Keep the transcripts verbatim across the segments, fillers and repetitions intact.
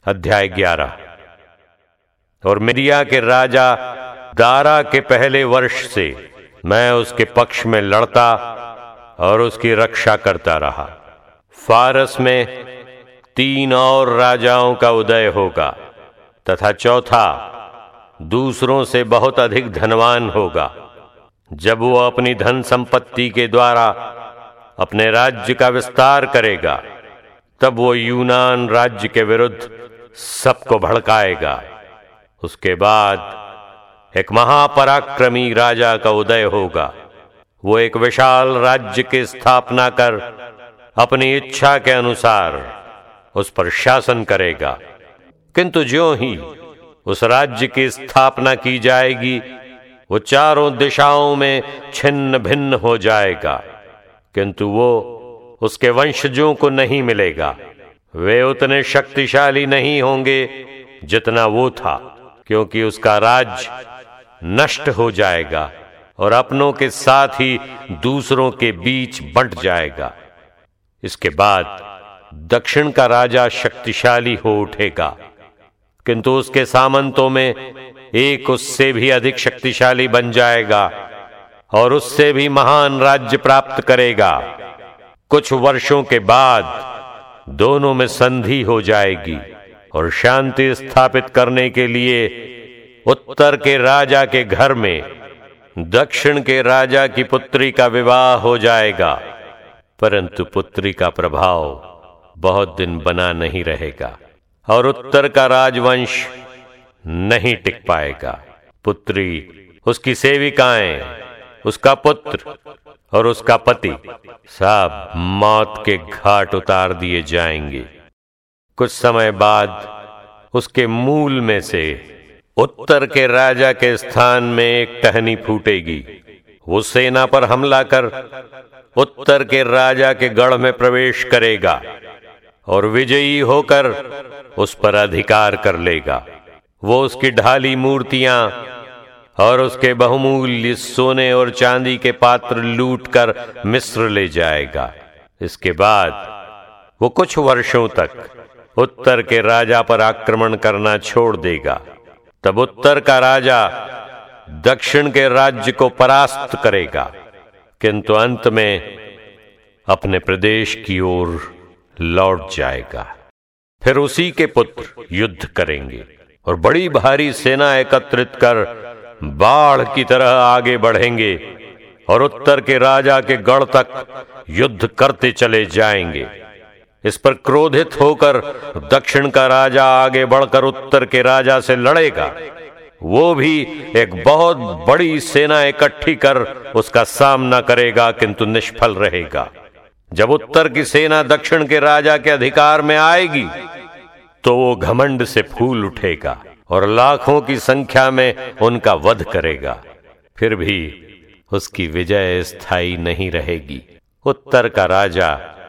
अध्याय ग्यारह। और मिदिया के राजा दारा के पहले वर्ष से मैं उसके पक्ष में लड़ता और उसकी रक्षा करता रहा। फारस में तीन और राजाओं का उदय होगा तथा चौथा दूसरों से बहुत अधिक धनवान होगा। जब वो अपनी धन संपत्ति के द्वारा अपने राज्य का विस्तार करेगा, तब वो यूनान राज्य के विरुद्ध सबको भड़काएगा। उसके बाद एक महापराक्रमी राजा का उदय होगा। वो एक विशाल राज्य की स्थापना कर अपनी इच्छा के अनुसार उस पर शासन करेगा। किंतु ज्यों ही उस राज्य की स्थापना की जाएगी, वो चारों दिशाओं में छिन्न भिन्न हो जाएगा, किंतु वो उसके वंशजों को नहीं मिलेगा। वे उतने शक्तिशाली नहीं होंगे जितना वो था, क्योंकि उसका राज्य नष्ट हो जाएगा और अपनों के साथ ही दूसरों के बीच बंट जाएगा। इसके बाद दक्षिण का राजा शक्तिशाली हो उठेगा, किंतु उसके सामंतों में एक उससे भी अधिक शक्तिशाली बन जाएगा और उससे भी महान राज्य प्राप्त करेगा। कुछ वर्षों के बाद दोनों में संधि हो जाएगी और शांति स्थापित करने के लिए उत्तर के राजा के घर में दक्षिण के राजा की पुत्री का विवाह हो जाएगा। परंतु पुत्री का प्रभाव बहुत दिन बना नहीं रहेगा और उत्तर का राजवंश नहीं टिक पाएगा। पुत्री, उसकी सेविकाएं, उसका पुत्र और उसका पति सब मौत के घाट उतार दिए जाएंगे। कुछ समय बाद उसके मूल में से उत्तर के राजा के स्थान में एक टहनी फूटेगी। वो सेना पर हमला कर उत्तर के राजा के गढ़ में प्रवेश करेगा और विजयी होकर उस पर अधिकार कर लेगा। वो उसकी ढाली मूर्तियां और उसके बहुमूल्य सोने और चांदी के पात्र लूटकर मिस्र ले जाएगा। इसके बाद वो कुछ वर्षों तक उत्तर के राजा पर आक्रमण करना छोड़ देगा। तब उत्तर का राजा दक्षिण के राज्य को परास्त करेगा, किंतु अंत में अपने प्रदेश की ओर लौट जाएगा। फिर उसी के पुत्र युद्ध करेंगे और बड़ी भारी सेना एकत्रित कर बाढ़ की तरह आगे बढ़ेंगे और उत्तर के राजा के गढ़ तक युद्ध करते चले जाएंगे। इस पर क्रोधित होकर दक्षिण का राजा आगे बढ़कर उत्तर के राजा से लड़ेगा। वो भी एक बहुत बड़ी सेना इकट्ठी कर उसका सामना करेगा, किंतु निष्फल रहेगा। जब उत्तर की सेना दक्षिण के राजा के अधिकार में आएगी, तो वो घमंड से फूल उठेगा और लाखों की संख्या में उनका वध करेगा। फिर भी उसकी विजय स्थायी नहीं रहेगी। उत्तर का राजा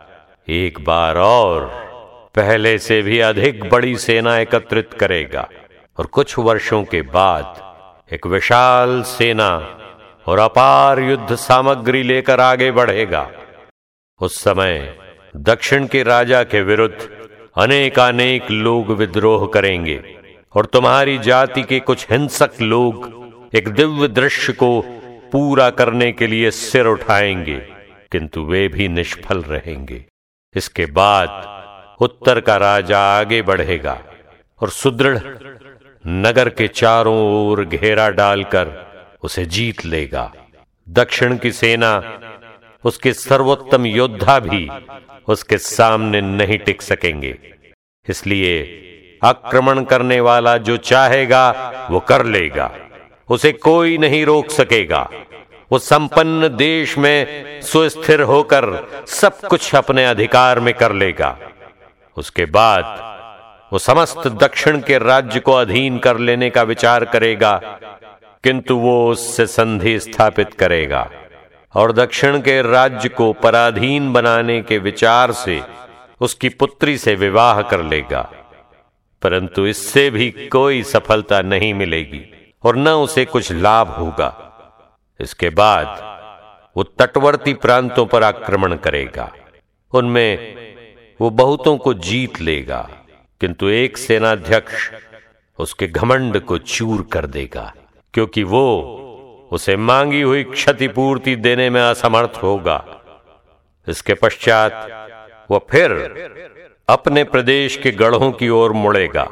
एक बार और पहले से भी अधिक बड़ी सेना एकत्रित करेगा और कुछ वर्षों के बाद एक विशाल सेना और अपार युद्ध सामग्री लेकर आगे बढ़ेगा। उस समय दक्षिण के राजा के विरुद्ध अनेकानेक लोग विद्रोह करेंगे और तुम्हारी जाति के कुछ हिंसक लोग एक दिव्य दृश्य को पूरा करने के लिए सिर उठाएंगे, किंतु वे भी निष्फल रहेंगे। इसके बाद उत्तर का राजा आगे बढ़ेगा और सुदृढ़ नगर के चारों ओर घेरा डालकर उसे जीत लेगा। दक्षिण की सेना, उसके सर्वोत्तम योद्धा भी उसके सामने नहीं टिक सकेंगे। इसलिए आक्रमण करने वाला जो चाहेगा वो कर लेगा, उसे कोई नहीं रोक सकेगा। वो संपन्न देश में सुस्थिर होकर सब कुछ अपने अधिकार में कर लेगा। उसके बाद वो समस्त दक्षिण के राज्य को अधीन कर लेने का विचार करेगा, किंतु वो उससे संधि स्थापित करेगा और दक्षिण के राज्य को पराधीन बनाने के विचार से उसकी पुत्री से विवाह कर लेगा। परंतु इससे भी कोई सफलता नहीं मिलेगी और न उसे कुछ लाभ होगा। इसके बाद वो तटवर्ती प्रांतों पर आक्रमण करेगा। उनमें वो बहुतों को जीत लेगा, किंतु एक सेनाध्यक्ष उसके घमंड को चूर कर देगा, क्योंकि वो उसे मांगी हुई क्षतिपूर्ति देने में असमर्थ होगा। इसके पश्चात वह फिर अपने प्रदेश के गढ़ों की ओर मुड़ेगा,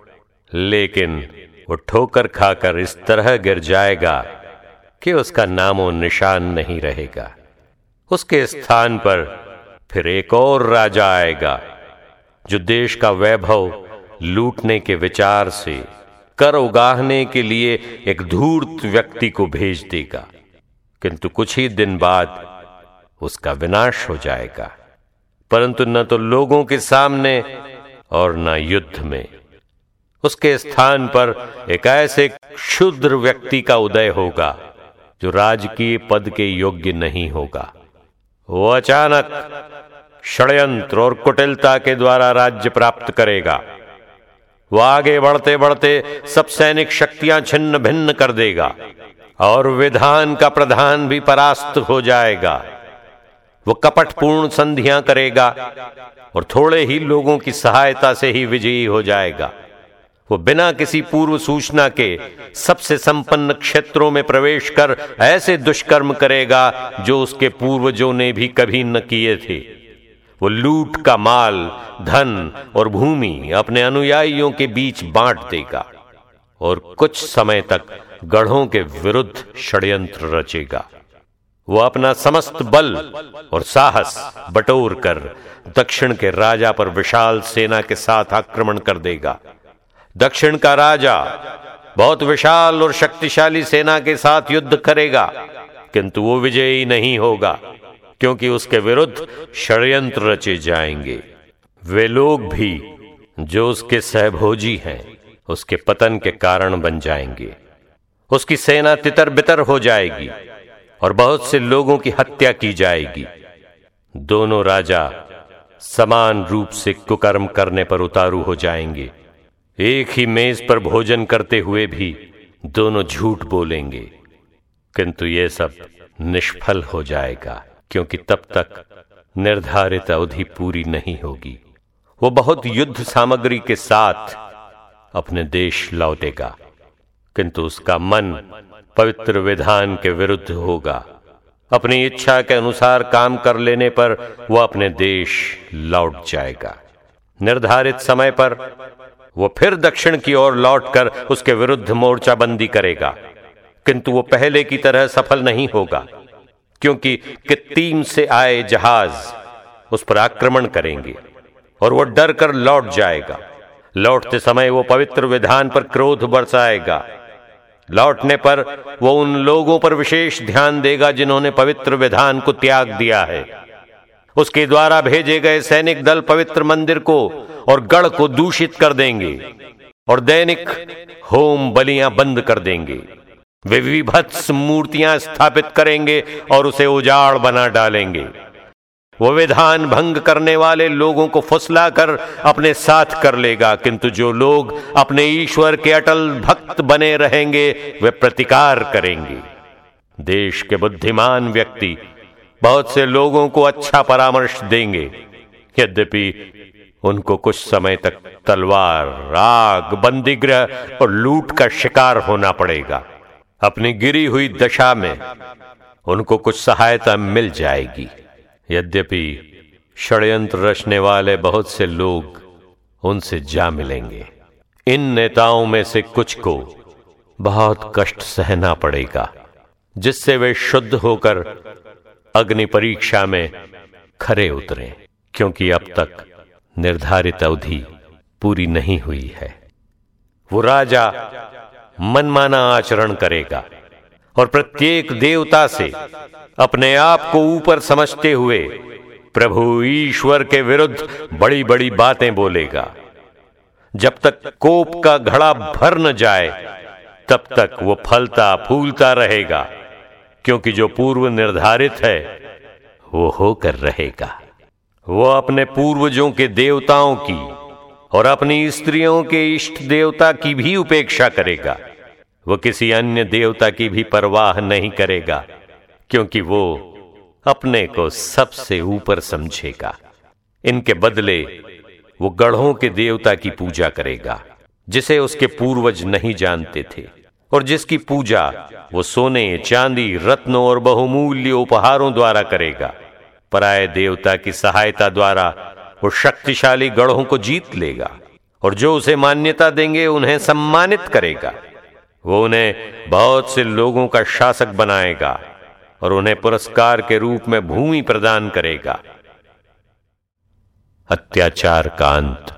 लेकिन वो ठोकर खाकर इस तरह गिर जाएगा कि उसका नामो निशान नहीं रहेगा। उसके स्थान पर फिर एक और राजा आएगा जो देश का वैभव लूटने के विचार से कर उगाहने के लिए एक धूर्त व्यक्ति को भेज देगा, किंतु कुछ ही दिन बाद उसका विनाश हो जाएगा, परंतु न तो लोगों के सामने और न युद्ध में। उसके स्थान पर एक ऐसे क्षुद्र व्यक्ति का उदय होगा जो राजकीय पद के योग्य नहीं होगा। वो अचानक षड्यंत्र और कुटिलता के द्वारा राज्य प्राप्त करेगा। वह आगे बढ़ते बढ़ते सब सैनिक शक्तियां छिन्न भिन्न कर देगा और विधान का प्रधान भी परास्त हो जाएगा। वो कपटपूर्ण संधियां करेगा और थोड़े ही लोगों की सहायता से ही विजयी हो जाएगा। वो बिना किसी पूर्व सूचना के सबसे संपन्न क्षेत्रों में प्रवेश कर ऐसे दुष्कर्म करेगा जो उसके पूर्वजों ने भी कभी न किए थे। वो लूट का माल, धन और भूमि अपने अनुयायियों के बीच बांट देगा और कुछ समय तक गढ़ों के विरुद्ध षड्यंत्र रचेगा। वो अपना समस्त बल और साहस बटोर कर दक्षिण के राजा पर विशाल सेना के साथ आक्रमण कर देगा। दक्षिण का राजा बहुत विशाल और शक्तिशाली सेना के साथ युद्ध करेगा, किंतु वो विजयी नहीं होगा, क्योंकि उसके विरुद्ध षड्यंत्र रचे जाएंगे। वे लोग भी जो उसके सहभोजी हैं उसके पतन के कारण बन जाएंगे। उसकी सेना तितर बितर हो जाएगी और बहुत से लोगों की हत्या की जाएगी। दोनों राजा समान रूप से कुकर्म करने पर उतारू हो जाएंगे। एक ही मेज पर भोजन करते हुए भी दोनों झूठ बोलेंगे, किंतु ये सब निष्फल हो जाएगा, क्योंकि तब तक निर्धारित अवधि पूरी नहीं होगी। वो बहुत युद्ध सामग्री के साथ अपने देश लौटेगा, किंतु उसका मन पवित्र विधान के विरुद्ध होगा। अपनी इच्छा के अनुसार काम कर लेने पर वह अपने देश लौट जाएगा। निर्धारित समय पर वो फिर दक्षिण की ओर लौटकर उसके विरुद्ध मोर्चाबंदी करेगा, किंतु वो पहले की तरह सफल नहीं होगा, क्योंकि कित्तीम से आए जहाज उस पर आक्रमण करेंगे और वो डर कर लौट जाएगा। लौटते समय वो पवित्र विधान पर क्रोध बरसाएगा। लौटने पर वो उन लोगों पर विशेष ध्यान देगा जिन्होंने पवित्र विधान को त्याग दिया है। उसके द्वारा भेजे गए सैनिक दल पवित्र मंदिर को और गढ़ को दूषित कर देंगे और दैनिक होम बलियां बंद कर देंगे। वे विभत्स मूर्तियां स्थापित करेंगे और उसे उजाड़ बना डालेंगे। वो विधान भंग करने वाले लोगों को फुसलाकर अपने साथ कर लेगा, किंतु जो लोग अपने ईश्वर के अटल भक्त बने रहेंगे वे प्रतिकार करेंगे। देश के बुद्धिमान व्यक्ति बहुत से लोगों को अच्छा परामर्श देंगे, यद्यपि उनको कुछ समय तक तलवार, आग, बंदीगृह और लूट का शिकार होना पड़ेगा। अपनी गिरी हुई दशा में उनको कुछ सहायता मिल जाएगी, यद्यपि षड्यंत्र रचने वाले बहुत से लोग उनसे जा मिलेंगे। इन नेताओं में से कुछ को बहुत कष्ट सहना पड़ेगा, जिससे वे शुद्ध होकर अग्नि परीक्षा में खरे उतरें, क्योंकि अब तक निर्धारित अवधि पूरी नहीं हुई है। वो राजा मनमाना आचरण करेगा और प्रत्येक देवता से अपने आप को ऊपर समझते हुए प्रभु ईश्वर के विरुद्ध बड़ी बड़ी बातें बोलेगा। जब तक कोप का घड़ा भर न जाए तब तक वो फलता फूलता रहेगा, क्योंकि जो पूर्व निर्धारित है वो होकर रहेगा। वो अपने पूर्वजों के देवताओं की और अपनी स्त्रियों के इष्ट देवता की भी उपेक्षा करेगा। वो किसी अन्य देवता की भी परवाह नहीं करेगा, क्योंकि वो अपने को सबसे ऊपर समझेगा। इनके बदले वो गढ़ों के देवता की पूजा करेगा जिसे उसके पूर्वज नहीं जानते थे, और जिसकी पूजा वो सोने, चांदी, रत्नों और बहुमूल्य उपहारों द्वारा करेगा। पराये देवता की सहायता द्वारा वो शक्तिशाली गढ़ों को जीत लेगा, और जो उसे मान्यता देंगे उन्हें सम्मानित करेगा। वो उन्हें बहुत से लोगों का शासक बनाएगा और उन्हें पुरस्कार के रूप में भूमि प्रदान करेगा। अत्याचार का अंत।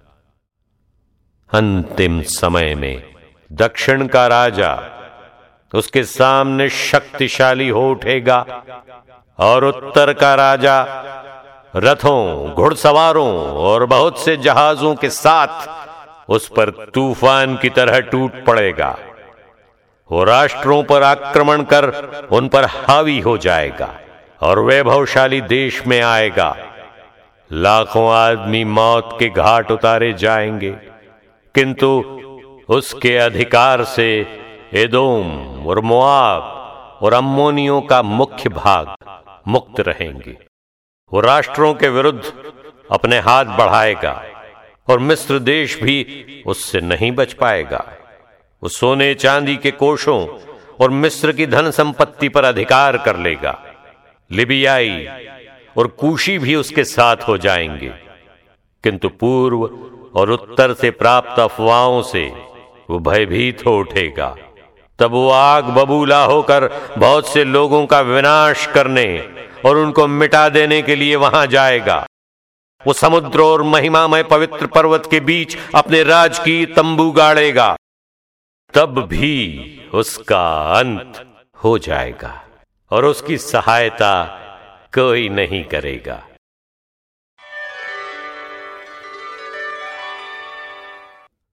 अंतिम समय में दक्षिण का राजा उसके सामने शक्तिशाली हो उठेगा, और उत्तर का राजा रथों, घुड़सवारों और बहुत से जहाजों के साथ उस पर तूफान की तरह टूट पड़ेगा। वो राष्ट्रों पर आक्रमण कर उन पर हावी हो जाएगा और वैभवशाली देश में आएगा। लाखों आदमी मौत के घाट उतारे जाएंगे, किंतु उसके अधिकार से एदोम और मोआब और अम्मोनियों का मुख्य भाग मुक्त रहेंगे। वो राष्ट्रों के विरुद्ध अपने हाथ बढ़ाएगा और मिस्र देश भी उससे नहीं बच पाएगा। वो सोने चांदी के कोषों और मिस्र की धन संपत्ति पर अधिकार कर लेगा। लिबियाई और कूशी भी उसके साथ हो जाएंगे, किंतु पूर्व और उत्तर से प्राप्त अफवाहों से वो भयभीत हो उठेगा। तब वो आग बबूला होकर बहुत से लोगों का विनाश करने और उनको मिटा देने के लिए वहां जाएगा। वो समुद्र और महिमामय पवित्र पर्वत के बीच अपने राज की तंबू गाड़ेगा। तब भी उसका अंत हो जाएगा और उसकी सहायता कोई नहीं करेगा।